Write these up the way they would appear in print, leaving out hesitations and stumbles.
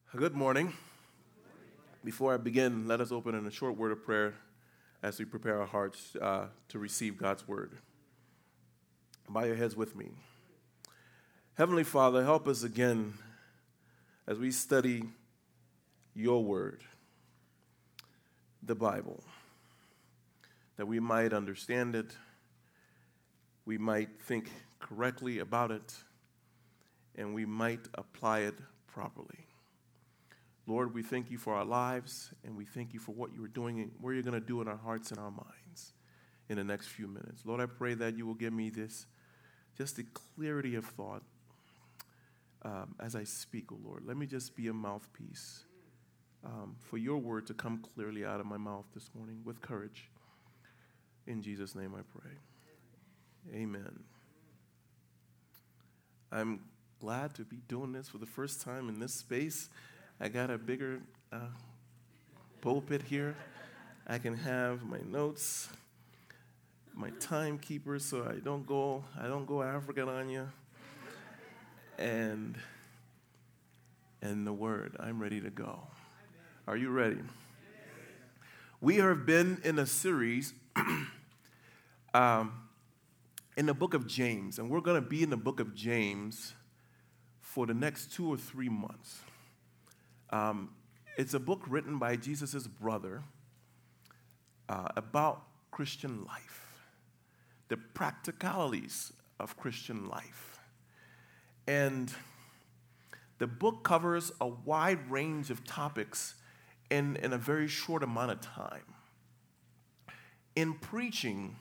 Good morning. Before I begin, let us open in a short word of prayer as we prepare our hearts to receive God's word. Bow your heads with me. Heavenly Father, help us again as we study your word, the Bible, that we might understand it, we might think correctly about it, and we might apply it properly. Lord, we thank you for our lives, and we thank you for what you are doing and what you're going to do in our hearts and our minds in the next few minutes. Lord, I pray that you will give me just the clarity of thought as I speak, oh Lord. Let me just be a mouthpiece for your word to come clearly out of my mouth this morning with courage. In Jesus' name I pray. Amen. I'm glad to be doing this for the first time in this space. I got a bigger pulpit here. I can have my notes, my timekeeper, so I don't go African on you. And the word, I'm ready to go. Are you ready? We have been in a series in the book of James, and we're going to be in the book of James for the next 2 or 3 months. It's a book written by Jesus' brother about Christian life, the practicalities of Christian life. And the book covers a wide range of topics in a very short amount of time. In preaching,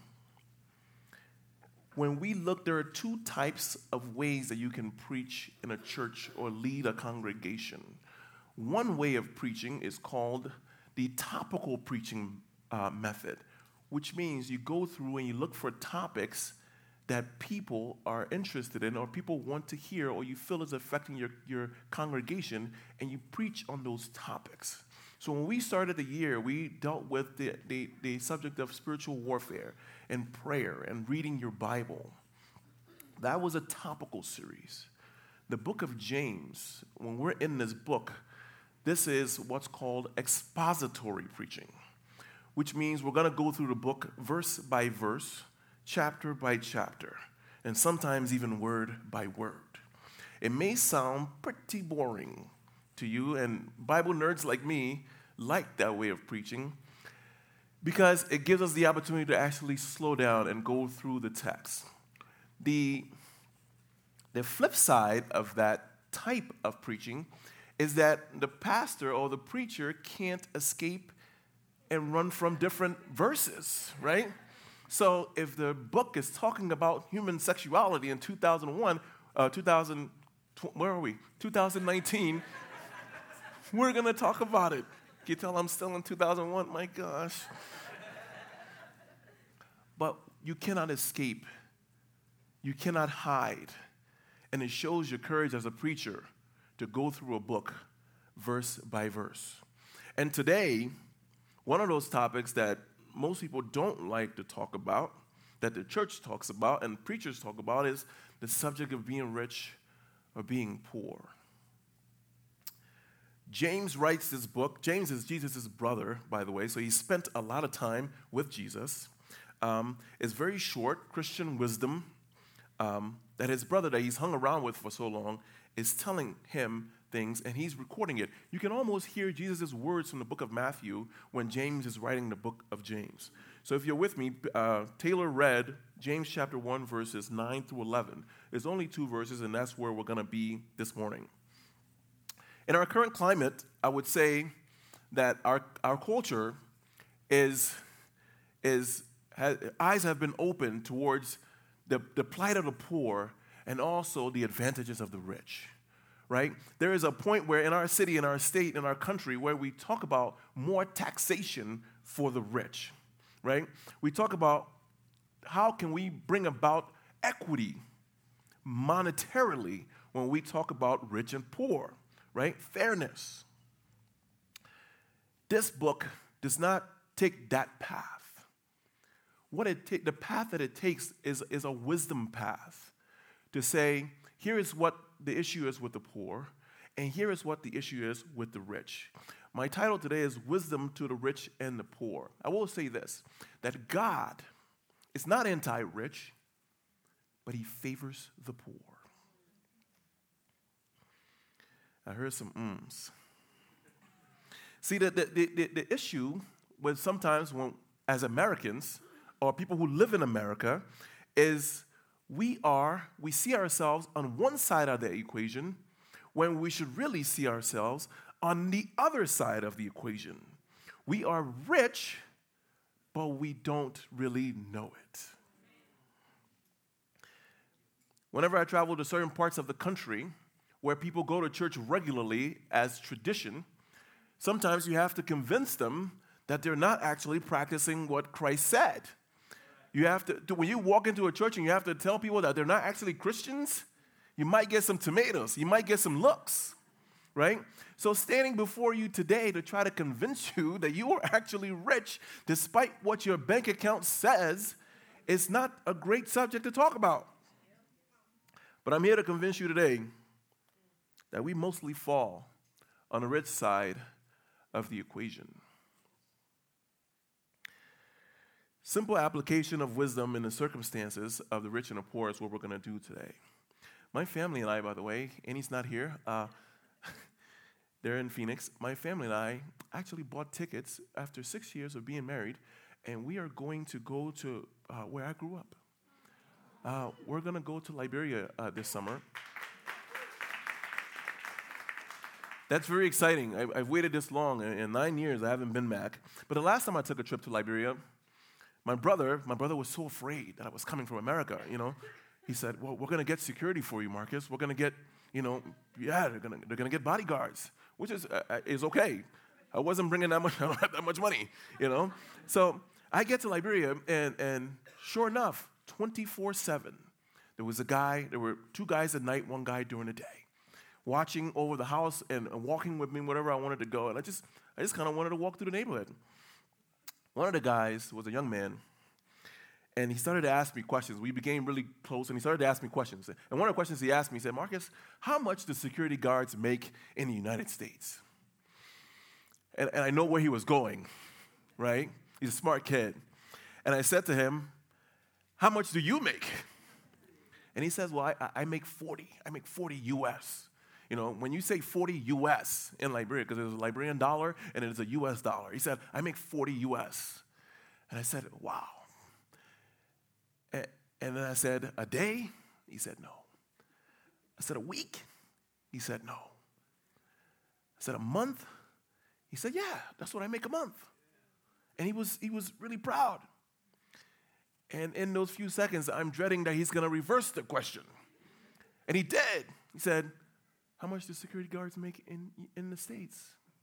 when we look, there are 2 types of ways that you can preach in a church or lead a congregation. One way of preaching is called the topical preaching method, which means you go through and you look for topics that people are interested in or people want to hear or you feel is affecting your congregation, and you preach on those topics. So when we started the year, we dealt with the subject of spiritual warfare and prayer and reading your Bible. That was a topical series. The book of James, when we're in this book, this is what's called expository preaching, which means we're going to go through the book verse by verse, chapter by chapter, and sometimes even word by word. It may sound pretty boring to you, and Bible nerds like me like that way of preaching because it gives us the opportunity to actually slow down and go through the text. The flip side of that type of preaching is that the pastor or the preacher can't escape and run from different verses, right? So if the book is talking about human sexuality in 2019, we're going to talk about it. Can you tell I'm still in 2001? My gosh. But you cannot escape. You cannot hide. And it shows your courage as a preacher to go through a book verse by verse. And today, one of those topics that most people don't like to talk about, that the church talks about and preachers talk about, is the subject of being rich or being poor. James writes this book. James is Jesus' brother, by the way, so he spent a lot of time with Jesus. It's very short, Christian wisdom that his brother that he's hung around with for so long is telling him things, and he's recording it. You can almost hear Jesus' words from the book of Matthew when James is writing the book of James. So if you're with me, Taylor read James chapter 1, verses 9 through 11. There's only 2 verses, and that's where we're going to be this morning. In our current climate, I would say that our culture eyes have been opened towards the plight of the poor and also the advantages of the rich, right? There is a point where in our city, in our state, in our country, where we talk about more taxation for the rich, right? We talk about how can we bring about equity monetarily when we talk about rich and poor, right? Fairness. This book does not take that path. The path that it takes is a wisdom path to say, here is what the issue is with the poor, And here is what the issue is with the rich. My title today is Wisdom to the Rich and the Poor. I will say this, that God is not anti-rich, but he favors the poor. I heard some ums. See, the issue with sometimes when, as Americans or people who live in America, is we see ourselves on one side of the equation when we should really see ourselves on the other side of the equation. We are rich, but we don't really know it. Whenever I travel to certain parts of the country where people go to church regularly as tradition, sometimes you have to convince them that they're not actually practicing what Christ said. You have to, when you walk into a church and you have to tell people that they're not actually Christians, you might get some tomatoes, you might get some looks, right? So standing before you today to try to convince you that you are actually rich, despite what your bank account says, is not a great subject to talk about. But I'm here to convince you today that we mostly fall on the rich side of the equation. Simple application of wisdom in the circumstances of the rich and the poor is what we're going to do today. My family and I, by the way, Annie's not here. They're in Phoenix. My family and I actually bought tickets after 6 years of being married, and we are going to go to where I grew up. We're going to go to Liberia this summer. That's very exciting. I've waited this long. In 9 years, I haven't been back. But the last time I took a trip to Liberia, my brother was so afraid that I was coming from America, He said, well, we're going to get security for you, Marcus. We're going to get, they're going to get bodyguards, which is okay. I wasn't bringing that much, I don't have that much money, So I get to Liberia, and sure enough, 24/7, there were 2 guys at night, 1 guy during the day, watching over the house and walking with me wherever I wanted to go. And I just kind of wanted to walk through the neighborhood. One of the guys was a young man, and he started to ask me questions. We became really close, and he started to ask me questions. And one of the questions he asked me, he said, Marcus, how much do security guards make in the United States? And I know where he was going, right? He's a smart kid. And I said to him, how much do you make? And he says, well, I make 40. I make 40 U.S. When you say 40 U.S. in Liberia, because there's a Liberian dollar and it's a U.S. dollar, he said, I make 40 U.S. And I said, wow. And then I said, a day? He said, no. I said, a week? He said, no. I said, a month? He said, yeah, that's what I make a month. And he was really proud. And in those few seconds, I'm dreading that he's going to reverse the question. And he did. He said, how much do security guards make in the States?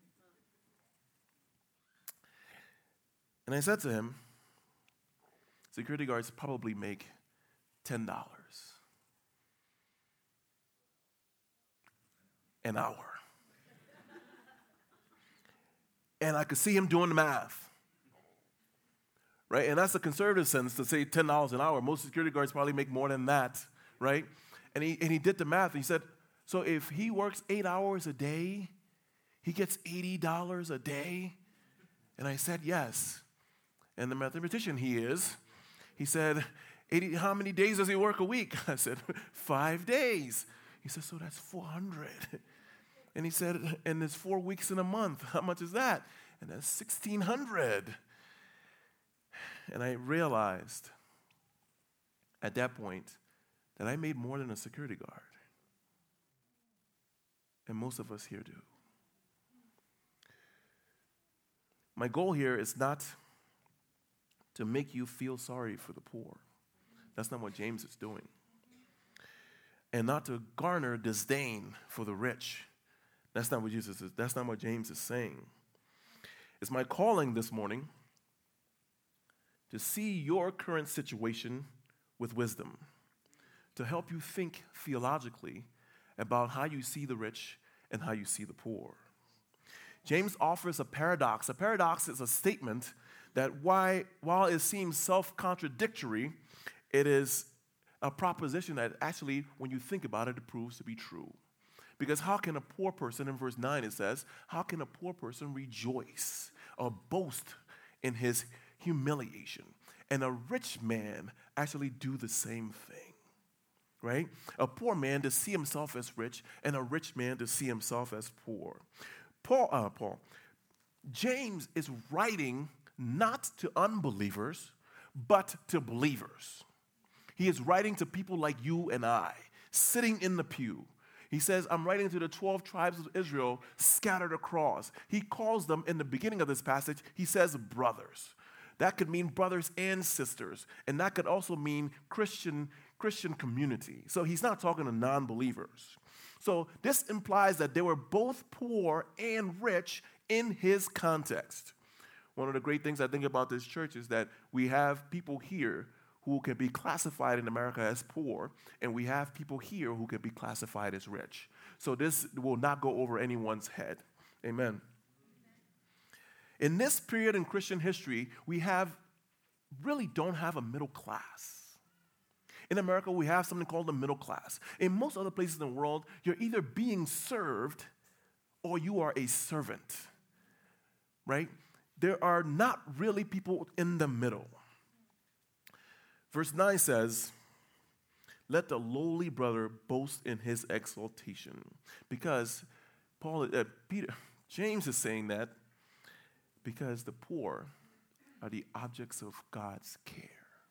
And I said to him, security guards probably make $10 an hour. And I could see him doing the math. Right? And that's a conservative sense to say $10 an hour. Most security guards probably make more than that, right? And he did the math. And he said, so if he works 8 hours a day, he gets $80 a day? And I said, yes. And the mathematician he said, 80, how many days does he work a week? I said, 5 days. He said, so that's 400. And he said, and there's 4 weeks in a month. How much is that? And that's 1,600. And I realized at that point that I made more than a security guard. And most of us here do. My goal here is not to make you feel sorry for the poor. That's not what James is doing. And not to garner disdain for the rich. That's not what Jesus is. That's not what James is saying. It's my calling this morning to see your current situation with wisdom, to help you think theologically about how you see the rich and how you see the poor. James offers a paradox. A paradox is a statement that while it seems self-contradictory, it is a proposition that actually, when you think about it, it proves to be true. Because how can a poor person, in verse 9 it says, how can a poor person rejoice or boast in his humiliation? And a rich man actually do the same thing, right? A poor man to see himself as rich, and a rich man to see himself as poor. James is writing not to unbelievers, but to believers. He is writing to people like you and I, sitting in the pew. He says, I'm writing to the 12 tribes of Israel scattered across. He calls them, in the beginning of this passage, he says brothers. That could mean brothers and sisters, and that could also mean Christian community. So he's not talking to non-believers. So this implies that they were both poor and rich in his context. One of the great things I think about this church is that we have people here who can be classified in America as poor, and we have people here who can be classified as rich. So this will not go over anyone's head. Amen. In this period in Christian history, we really don't have a middle class. In America, we have something called the middle class. In most other places in the world, you're either being served or you are a servant, right? There are not really people in the middle. Verse 9 says, let the brother boast in his exaltation. Because James is saying that because the poor are the objects of God's care.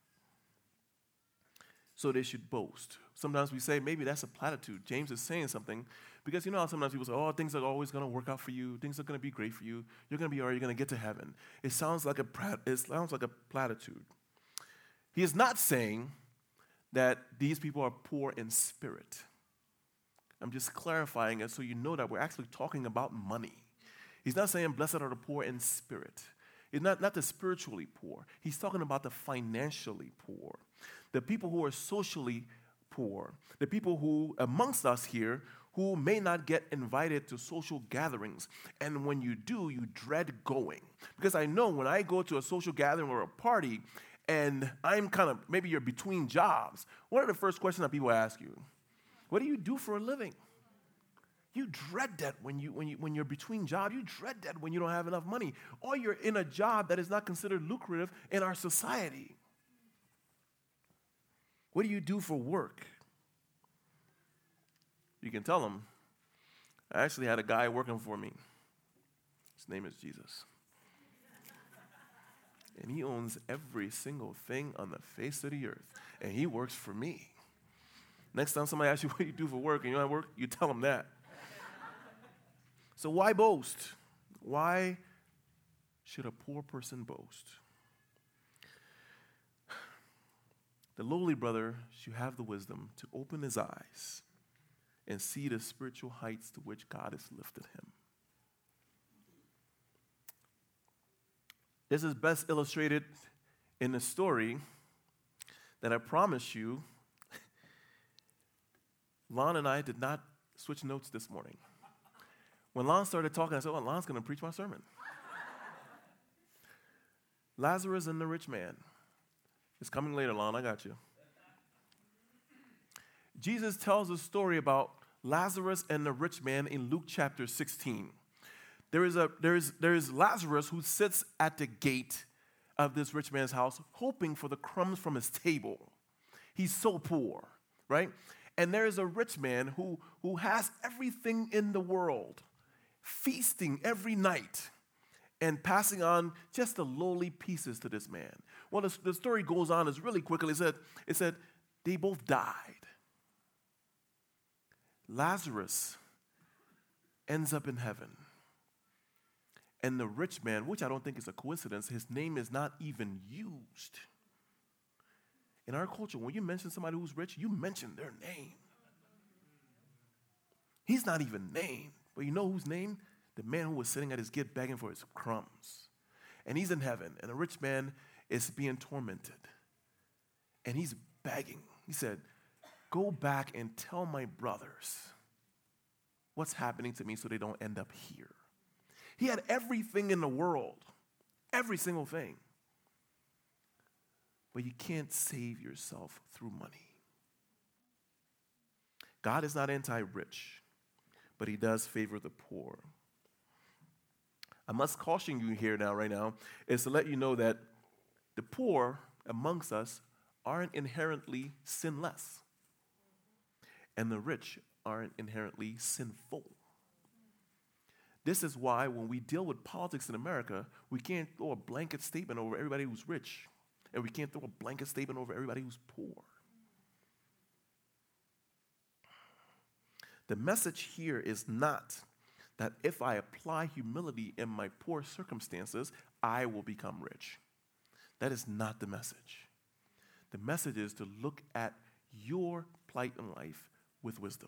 So they should boast. Sometimes we say, maybe that's a platitude. James is saying something because you know how sometimes people say, oh, things are always going to work out for you. Things are going to be great for you. You're going to be all right. You're going to get to heaven. It sounds like a platitude. He is not saying that these people are poor in spirit. I'm just clarifying it so you know that we're actually talking about money. He's not saying blessed are the poor in spirit. It's not the spiritually poor. He's talking about the financially poor. The people who are socially poor. The people who, amongst us here, who may not get invited to social gatherings. And when you do, you dread going. Because I know when I go to a social gathering or a party, and I'm maybe you're between jobs, what are the first questions that people ask you? What do you do for a living? You dread that when you're between jobs. You dread that when you don't have enough money. Or you're in a job that is not considered lucrative in our society. What do you do for work? You can tell them, I actually had a guy working for me. His name is Jesus. And he owns every single thing on the face of the earth. And he works for me. Next time somebody asks you what you do for work and you don't have work, you tell them that. So why boast? Why should a poor person boast? The lowly brother should have the wisdom to open his eyes and see the spiritual heights to which God has lifted him. This is best illustrated in a story that I promise you, Lon and I did not switch notes this morning. When Lon started talking, I said, well, Lon's going to preach my sermon. Lazarus and the rich man. It's coming later, Lon, I got you. Jesus tells a story about Lazarus and the rich man in Luke chapter 16. There is Lazarus who sits at the gate of this rich man's house hoping for the crumbs from his table. He's so poor, right? And there is a rich man who has everything in the world, feasting every night and passing on just the lowly pieces to this man. Well, the story goes on is really quickly. It said they both died. Lazarus ends up in heaven. And the rich man, which I don't think is a coincidence, his name is not even used. In our culture, when you mention somebody who's rich, you mention their name. He's not even named. But you know who's named? The man who was sitting at his gate begging for his crumbs. And he's in heaven, and the rich man is being tormented. And he's begging. He said, go back and tell my brothers what's happening to me so they don't end up here. He had everything in the world, every single thing. But you can't save yourself through money. God is not anti-rich. but he does favor the poor. I must caution you here now, right now, is to let you know that the poor amongst us aren't inherently sinless, and the rich aren't inherently sinful. This is why when we deal with politics in America, we can't throw a blanket statement over everybody who's rich, and we can't throw a blanket statement over everybody who's poor. The message here is not that if I apply humility in my poor circumstances, I will become rich. That is not the message. The message is to look at your plight in life with wisdom.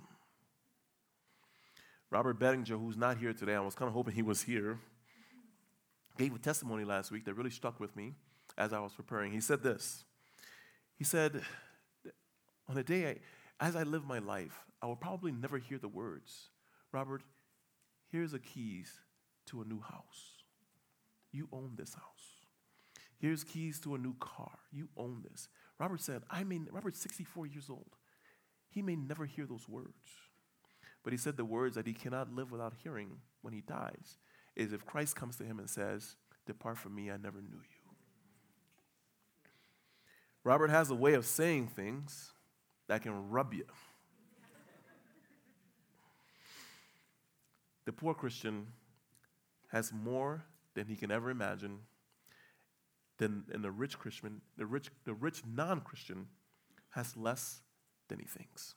Robert Bettinger, who's not here today, I was kind of hoping he was here, gave a testimony last week that really stuck with me as I was preparing. He said this. He said, on a day as I live my life, I will probably never hear the words, Robert, here's the keys to a new house. You own this house. Here's keys to a new car. You own this. Robert said, Robert's 64 years old. He may never hear those words. But he said the words that he cannot live without hearing when he dies is if Christ comes to him and says, depart from me, I never knew you. Robert has a way of saying things that can rub you. The poor Christian has more than he can ever imagine than the rich Christian. The rich non-Christian has less than he thinks.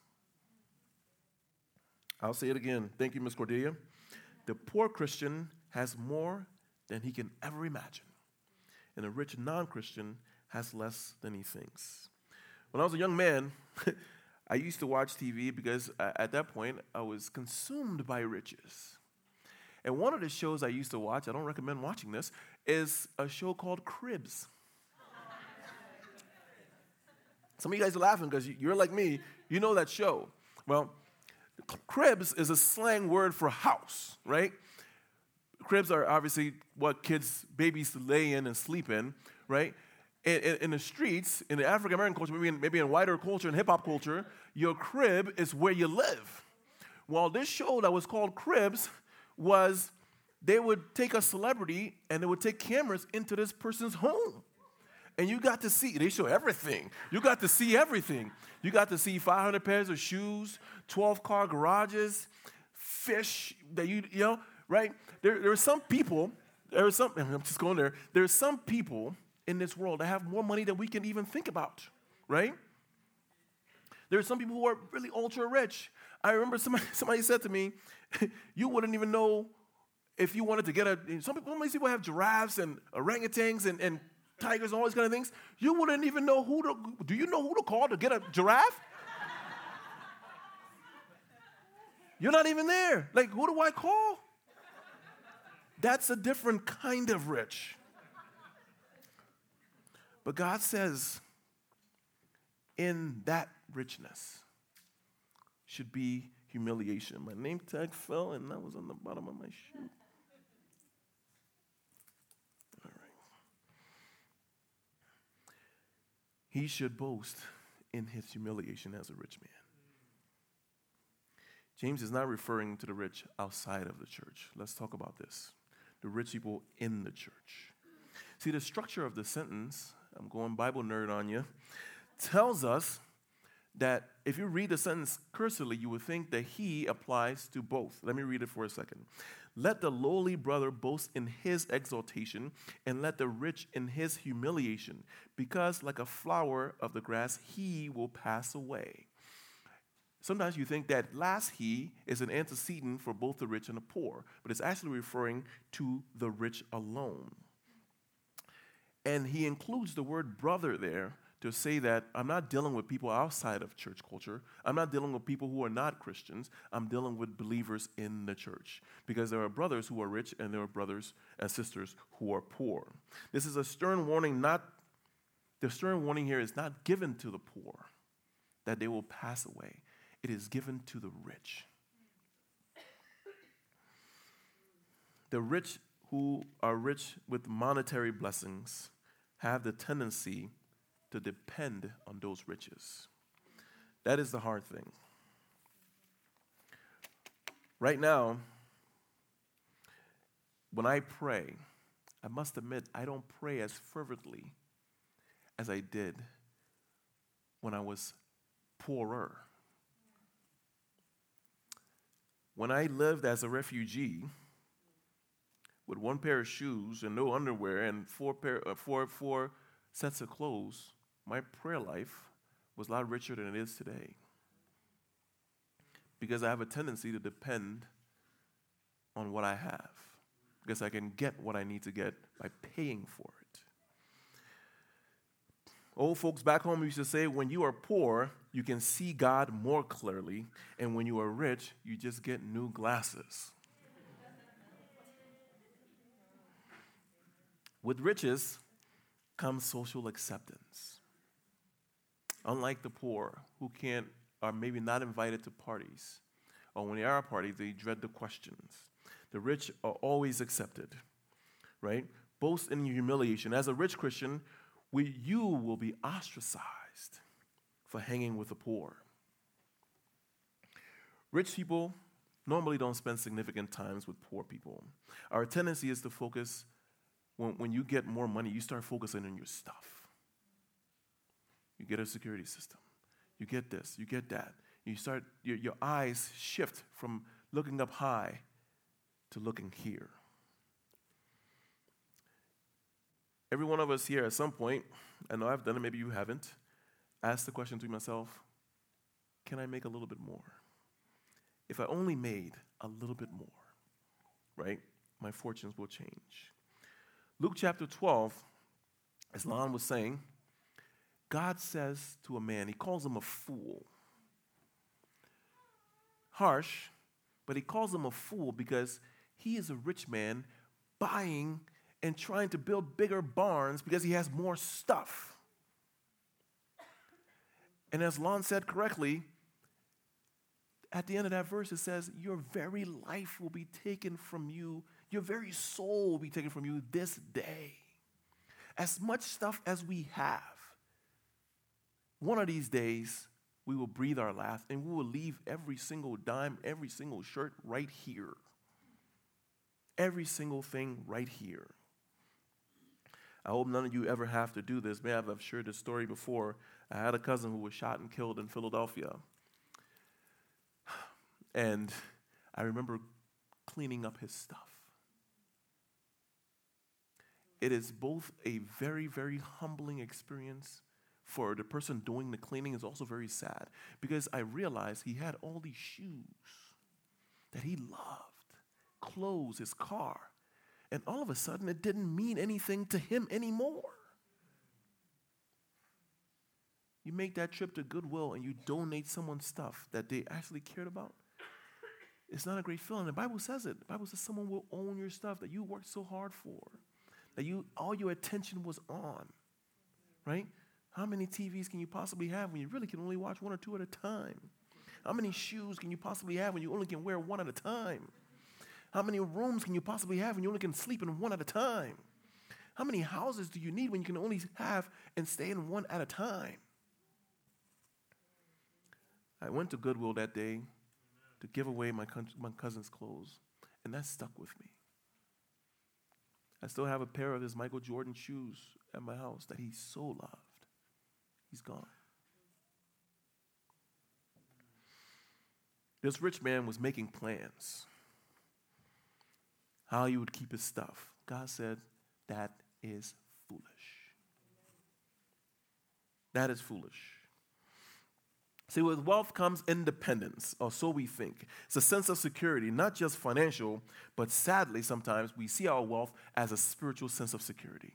I'll say it again. Thank you, Ms. Cordelia. The poor Christian has more than he can ever imagine. And the rich non-Christian has less than he thinks. When I was a young man, I used to watch TV because at that point, I was consumed by riches. And one of the shows I used to watch, I don't recommend watching this, is a show called Cribs. Some of you guys are laughing because you're like me. You know that show. Well, cribs is a slang word for house, right? Cribs are obviously what babies lay in and sleep in, right? In the streets, in the African-American culture, maybe in wider culture, in hip-hop culture, your crib is where you live. Well, this show that was called Cribs was they would take a celebrity and they would take cameras into this person's home. And you got to see, they show everything. You got to see everything. You got to see 500 pairs of shoes, 12-car garages, fish that you know, right? There are some people, I'm just going there. There are some people in this world that have more money than we can even think about, right? There are some people who are really ultra rich. I remember somebody said to me, you wouldn't even know if you wanted to get some people have giraffes and orangutans and tigers and all these kind of things. You wouldn't even know do you know who to call to get a giraffe? You're not even there. Like, who do I call? That's a different kind of rich. But God says, in that richness should be humiliation. My name tag fell, and that was on the bottom of my shoe. All right. He should boast in his humiliation as a rich man. James is not referring to the rich outside of the church. Let's talk about this. The rich people in the church. See, the structure of the sentence, I'm going Bible nerd on you, tells us that if you read the sentence cursorily, you would think that he applies to both. Let me read it for a second. Let the lowly brother boast in his exaltation, and let the rich in his humiliation, because like a flower of the grass, he will pass away. Sometimes you think that last he is an antecedent for both the rich and the poor, but it's actually referring to the rich alone. And he includes the word brother there to say that I'm not dealing with people outside of church culture. I'm not dealing with people who are not Christians. I'm dealing with believers in the church. Because there are brothers who are rich and there are brothers and sisters who are poor. This is a stern warning. The stern warning here is not given to the poor, that they will pass away. It is given to the rich. The rich who are rich with monetary blessings have the tendency to depend on those riches. That is the hard thing. Right now, when I pray, I must admit I don't pray as fervently as I did when I was poorer. When I lived as a refugee with one pair of shoes and no underwear and four sets of clothes, my prayer life was a lot richer than it is today. Because I have a tendency to depend on what I have. Because I can get what I need to get by paying for it. Old folks back home used to say, when you are poor, you can see God more clearly, and when you are rich, you just get new glasses. With riches comes social acceptance. Unlike the poor, who are maybe not invited to parties, or when they are at parties, they dread the questions. The rich are always accepted, right? Boast in your humiliation. As a rich Christian, you will be ostracized for hanging with the poor. Rich people normally don't spend significant times with poor people. Our tendency is to focus, when you get more money, you start focusing on your stuff. You get a security system. You get this, you get that. Your eyes shift from looking up high to looking here. Every one of us here at some point, I know I've done it, maybe you haven't, asked the question to myself, can I make a little bit more? If I only made a little bit more, right, my fortunes will change. Luke chapter 12, as Lon was saying, God says to a man, he calls him a fool. Harsh, but he calls him a fool because he is a rich man buying and trying to build bigger barns because he has more stuff. And as Lon said correctly, at the end of that verse it says, your very life will be taken from you, your very soul will be taken from you this day. As much stuff as we have, one of these days we will breathe our last and we will leave every single dime, every single shirt right here. Every single thing right here. I hope none of you ever have to do this. Maybe I've shared this story before. I had a cousin who was shot and killed in Philadelphia. And I remember cleaning up his stuff. It is both a very, very humbling experience for the person doing the cleaning. It's also very sad because I realized he had all these shoes that he loved, clothes, his car. And all of a sudden, it didn't mean anything to him anymore. You make that trip to Goodwill and you donate someone's stuff that they actually cared about. It's not a great feeling. The Bible says it. The Bible says someone will own your stuff that you worked so hard for, that all your attention was on, right? How many TVs can you possibly have when you really can only watch one or two at a time? How many shoes can you possibly have when you only can wear one at a time? How many rooms can you possibly have when you only can sleep in one at a time? How many houses do you need when you can only have and stay in one at a time? I went to Goodwill that day to give away my cousin's clothes, and that stuck with me. I still have a pair of his Michael Jordan shoes at my house that he so loved. He's gone. This rich man was making plans how he would keep his stuff. God said, that is foolish. That is foolish. See, with wealth comes independence, or so we think. It's a sense of security, not just financial, but sadly sometimes we see our wealth as a spiritual sense of security.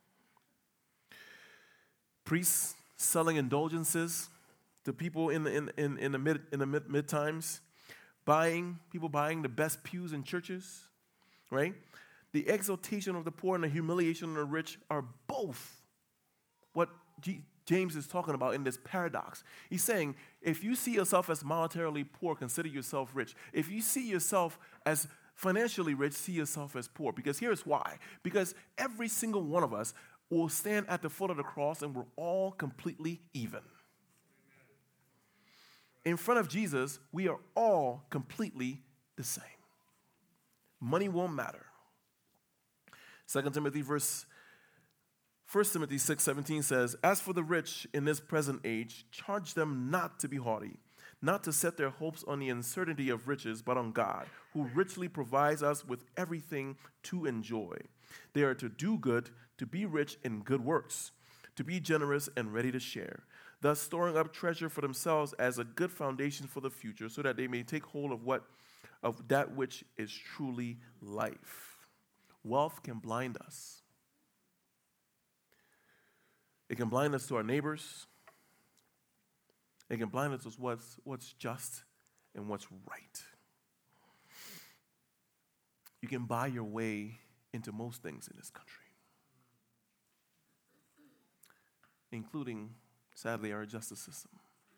Priests selling indulgences to people in the mid times, people buying the best pews in churches, right? The exaltation of the poor and the humiliation of the rich are both what James is talking about in this paradox. He's saying, if you see yourself as monetarily poor, consider yourself rich. If you see yourself as financially rich, see yourself as poor. Because here's why. Because every single one of us will stand at the foot of the cross and we're all completely even. In front of Jesus, we are all completely the same. Money won't matter. 1 Timothy 6:17 says, "As for the rich in this present age, charge them not to be haughty, not to set their hopes on the uncertainty of riches, but on God, who richly provides us with everything to enjoy. They are to do good, to be rich in good works, to be generous and ready to share, thus storing up treasure for themselves as a good foundation for the future, so that they may take hold of that which is truly life." Wealth can blind us. It can blind us to our neighbors. It can blind us to what's just and what's right. You can buy your way into most things in this country, including, sadly, our justice system.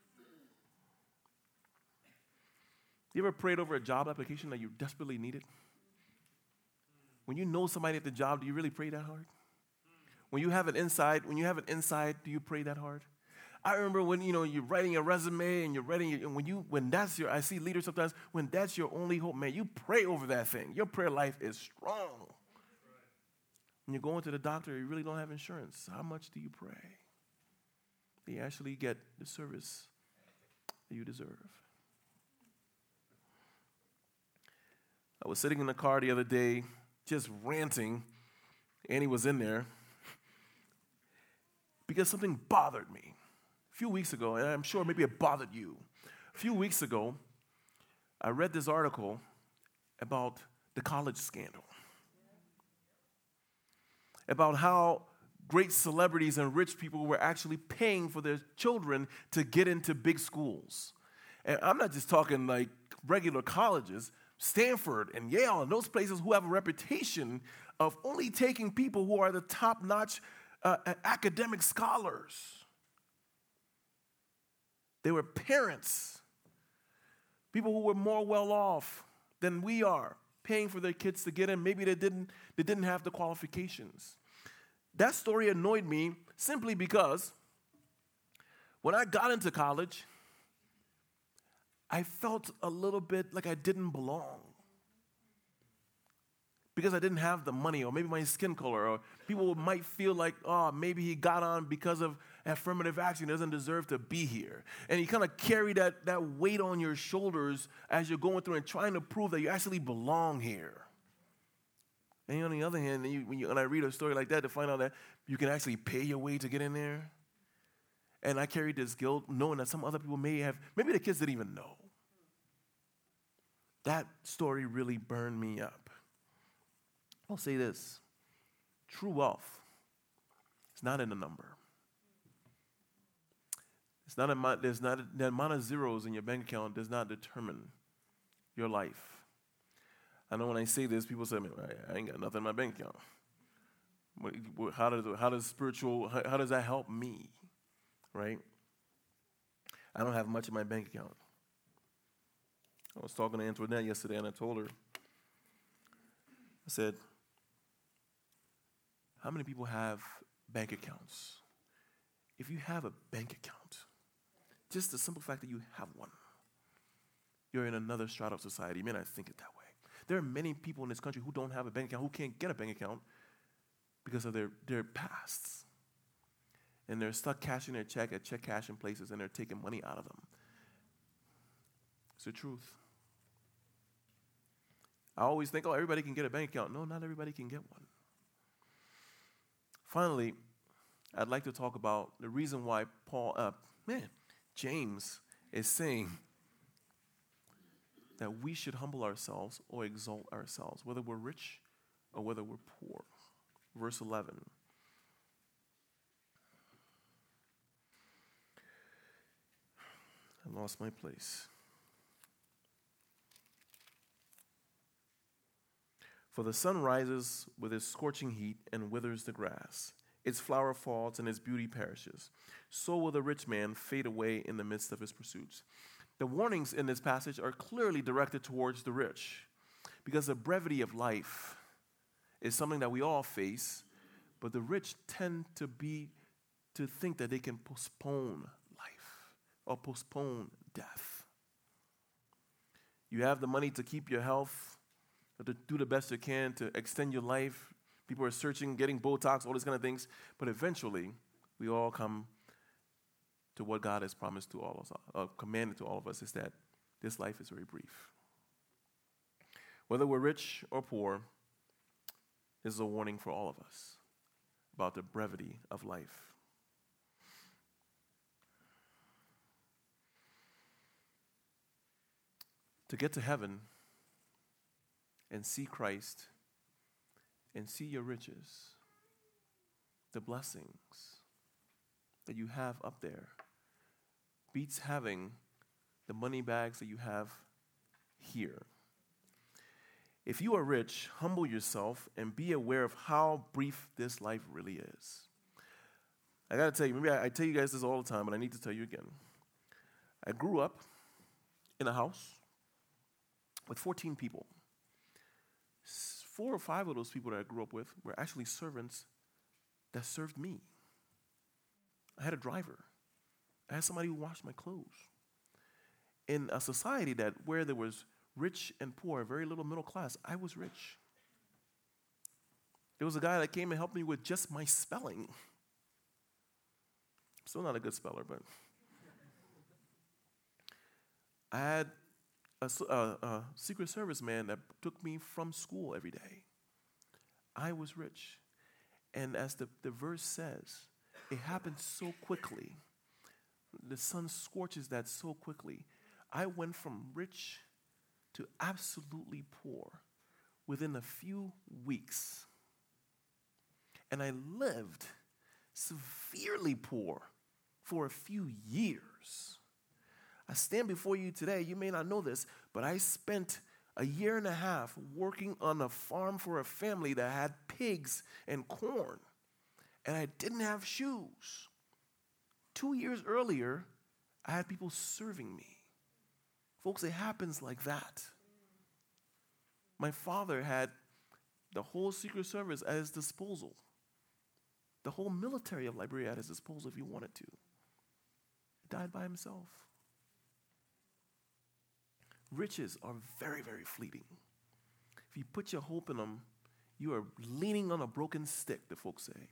You ever prayed over a job application that you desperately needed? When you know somebody at the job, do you really pray that hard? When you have an inside, do you pray that hard? I remember when you're writing a resume and I see leaders sometimes, when that's your only hope, man, you pray over that thing. Your prayer life is strong. When you're going to the doctor, you really don't have insurance. How much do you pray? You actually get the service that you deserve. I was sitting in the car the other day, just ranting. Annie was in there because something bothered me. A few weeks ago, and I'm sure maybe it bothered you. A few weeks ago, I read this article about the college scandal, about how great celebrities and rich people were actually paying for their children to get into big schools. And I'm not just talking like regular colleges. Stanford and Yale and those places who have a reputation of only taking people who are the top-notch academic scholars. They were parents, people who were more well-off than we are, paying for their kids to get in. Maybe they didn't have the qualifications. That story annoyed me simply because when I got into college, I felt a little bit like I didn't belong because I didn't have the money, or maybe my skin color, or people might feel like, oh, maybe he got on because of affirmative action, doesn't deserve to be here. And you kind of carry that weight on your shoulders as you're going through and trying to prove that you actually belong here. And on the other hand, when I read a story like that, to find out that you can actually pay your way to get in there. And I carried this guilt knowing that some other people maybe the kids didn't even know. That story really burned me up. I'll say this. True wealth is not in the number. It's not the amount of zeros in your bank account does not determine your life. I know when I say this, people say, I ain't got nothing in my bank account. How does that help me? Right? I don't have much in my bank account. I was talking to Antoinette yesterday, and I told her, I said, how many people have bank accounts? If you have a bank account, just the simple fact that you have one, you're in another strata of society. You may not think it that way. There are many people in this country who don't have a bank account, who can't get a bank account because of their pasts. And they're stuck cashing their check at check cashing places, and they're taking money out of them. It's the truth. I always think, everybody can get a bank account. No, not everybody can get one. Finally, I'd like to talk about the reason why James is saying that we should humble ourselves or exalt ourselves, whether we're rich or whether we're poor. Verse 11. I lost my place. For the sun rises with its scorching heat and withers the grass. Its flower falls and its beauty perishes. So will the rich man fade away in the midst of his pursuits. The warnings in this passage are clearly directed towards the rich, because the brevity of life is something that we all face, but the rich tend to think that they can postpone life or postpone death. You have the money to keep your health, to do the best you can to extend your life. People are searching, getting Botox, all these kind of things. But eventually, we all come to what God has promised to all of us, commanded to all of us, is that this life is very brief. Whether we're rich or poor, this is a warning for all of us about the brevity of life. To get to heaven and see Christ and see your riches, the blessings that you have up there, beats having the money bags that you have here. If you are rich, humble yourself and be aware of how brief this life really is. I got to tell you, maybe I tell you guys this all the time, but I need to tell you again. I grew up in a house with 14 people. 4 or 5 of those people that I grew up with were actually servants that served me. I had a driver. I had somebody who washed my clothes. In a society where there was rich and poor, very little middle class, I was rich. There was a guy that came and helped me with just my spelling. Still not a good speller, but I had a Secret Service man that took me from school every day. I was rich. And as the verse says, it happened so quickly. The sun scorches that so quickly. I went from rich to absolutely poor within a few weeks. And I lived severely poor for a few years. I stand before you today, you may not know this, but I spent a year and a half working on a farm for a family that had pigs and corn, and I didn't have shoes. 2 years earlier, I had people serving me. Folks, it happens like that. My father had the whole Secret Service at his disposal, the whole military of Liberia at his disposal if he wanted to. He died by himself. Riches are very, very fleeting. If you put your hope in them, you are leaning on a broken stick, the folks say.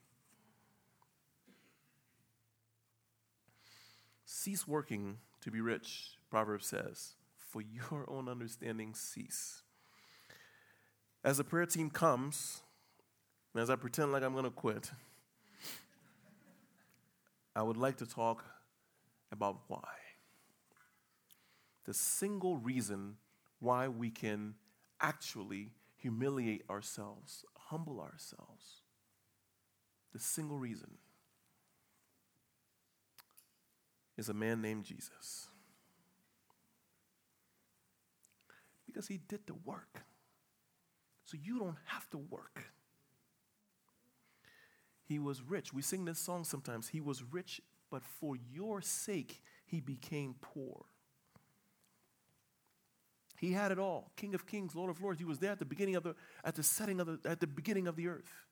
Cease working to be rich, Proverbs says. For your own understanding, cease. As the prayer team comes, and as I pretend like I'm going to quit, I would like to talk about why. The single reason why we can actually humiliate ourselves, humble ourselves. The single reason is a man named Jesus. Because he did the work. So you don't have to work. He was rich. We sing this song sometimes. He was rich, but for your sake, he became poor. He had it all. King of kings, Lord of lords. He was there at the beginning of the beginning of the earth.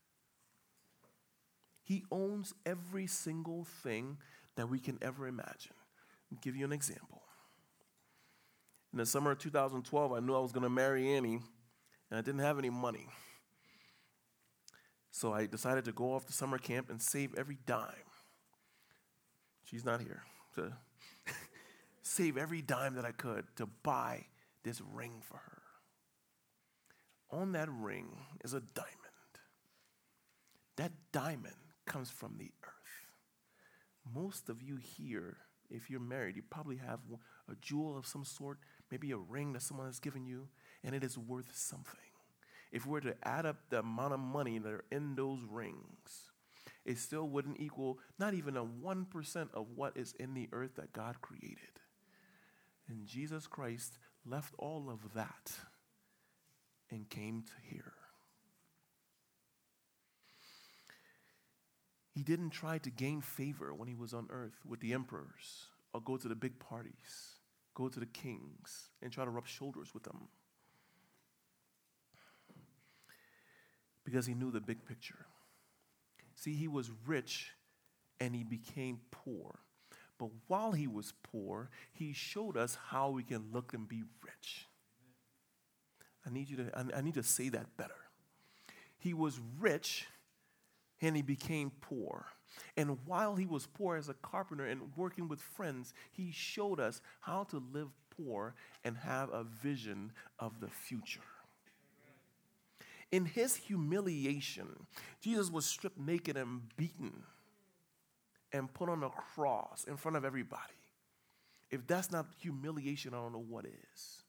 He owns every single thing that we can ever imagine. I'll give you an example. In the summer of 2012, I knew I was going to marry Annie, and I didn't have any money. So I decided to go off to summer camp and save every dime. She's not here. To save every dime that I could to buy this ring for her. On that ring is a diamond. That diamond comes from the earth. Most of you here, if you're married, you probably have a jewel of some sort, maybe a ring that someone has given you, and it is worth something. If we were to add up the amount of money that are in those rings, it still wouldn't equal not even a 1% of what is in the earth that God created. And Jesus Christ left all of that and came to here. He didn't try to gain favor when he was on earth with the emperors or go to the big parties, go to the kings and try to rub shoulders with them. Because he knew the big picture. See, he was rich and he became poor. But while he was poor, he showed us how we can look and be rich. I need to say that better. He was rich and he became poor. And while he was poor as a carpenter and working with friends, he showed us how to live poor and have a vision of the future. In his humiliation, Jesus was stripped naked and beaten and put on a cross in front of everybody. If that's not humiliation, I don't know what is.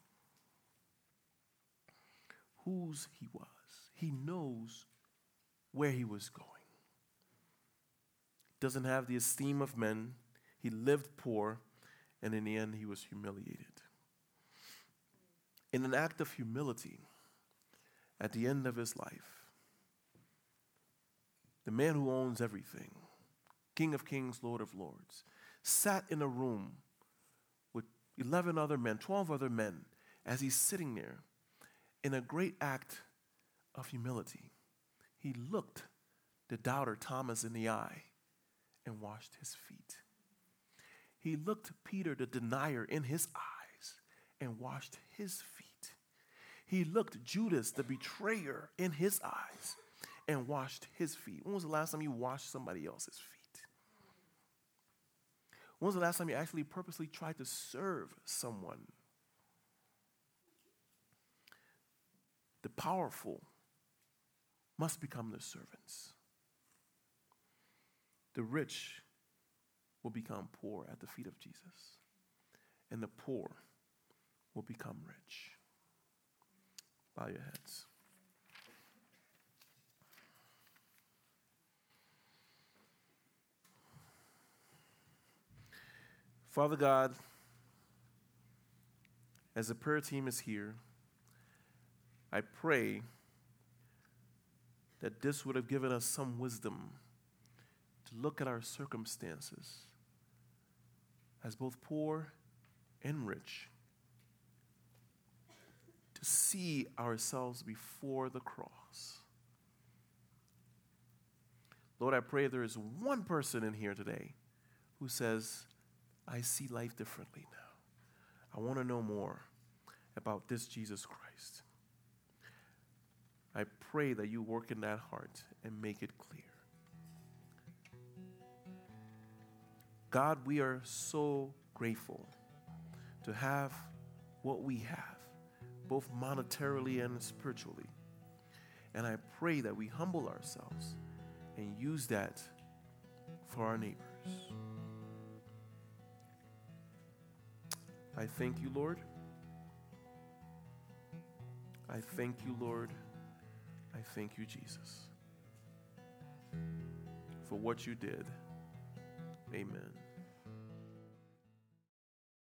Whose he was. He knows where he was going. Doesn't have the esteem of men. He lived poor, and in the end, he was humiliated. In an act of humility, at the end of his life, the man who owns everything, King of Kings, Lord of Lords, sat in a room with 11 other men, 12 other men, as he's sitting there in a great act of humility. He looked the doubter Thomas in the eye and washed his feet. He looked Peter, the denier, in his eyes and washed his feet. He looked Judas, the betrayer, in his eyes and washed his feet. When was the last time you washed somebody else's feet? When was the last time you actually purposely tried to serve someone? The powerful must become the servants. The rich will become poor at the feet of Jesus, and the poor will become rich. Bow your heads. Father God, as the prayer team is here, I pray that this would have given us some wisdom to look at our circumstances as both poor and rich, to see ourselves before the cross. Lord, I pray there is one person in here today who says, I see life differently now. I want to know more about this Jesus Christ. I pray that you work in that heart and make it clear. God, we are so grateful to have what we have, both monetarily and spiritually. And I pray that we humble ourselves and use that for our neighbors. I thank you, Lord. I thank you, Lord. I thank you, Jesus, for what you did. Amen.